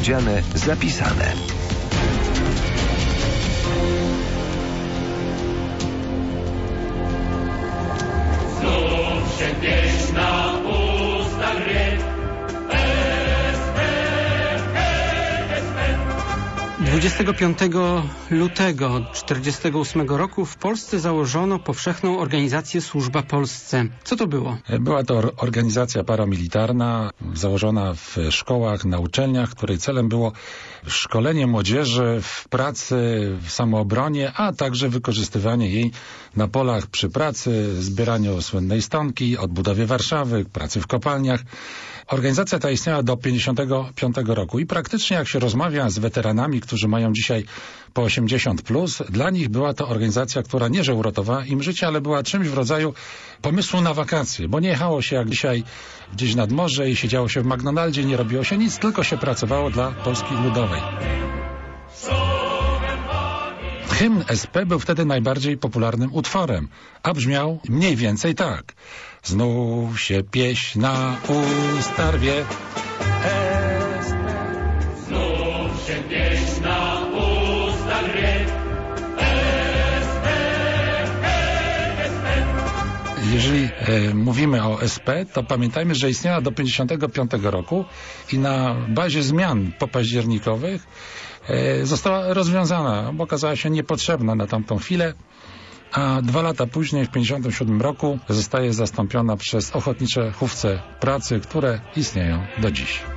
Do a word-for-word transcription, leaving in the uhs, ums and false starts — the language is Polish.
powiedziane, zapisane. Znów się pieśń na usta gry. dwudziestego piątego lutego tysiąc dziewięćset czterdziestego ósmego roku w Polsce założono powszechną organizację Służba Polsce. Co to było? Była to organizacja paramilitarna założona w szkołach, na uczelniach, której celem było szkolenie młodzieży w pracy, w samoobronie, a także wykorzystywanie jej na polach przy pracy, zbieraniu słynnej stonki, odbudowie Warszawy, pracy w kopalniach. Organizacja ta istniała do pięćdziesiątego piątego roku i praktycznie jak się rozmawia z weteranami, którzy mają dzisiaj po osiemdziesiąt plus, dla nich była to organizacja, która nie że uratowała im życie, ale była czymś w rodzaju pomysłu na wakacje, bo nie jechało się jak dzisiaj gdzieś nad morze i siedziało się w McDonaldzie, nie robiło się nic, tylko się pracowało dla Polski Ludowej. Hymn S P był wtedy najbardziej popularnym utworem, a brzmiał mniej więcej tak. Znów się pieśń na usta rwie. S P. Znów się pieśń na usta rwie. S P, S P. Jeżeli e, mówimy o S P, to pamiętajmy, że istniała do pięćdziesiątego piątego roku i na bazie zmian popaździernikowych e, została rozwiązana, bo okazała się niepotrzebna na tamtą chwilę, a dwa lata później, w pięćdziesiątym siódmym roku, zostaje zastąpiona przez ochotnicze hufce pracy, które istnieją do dziś.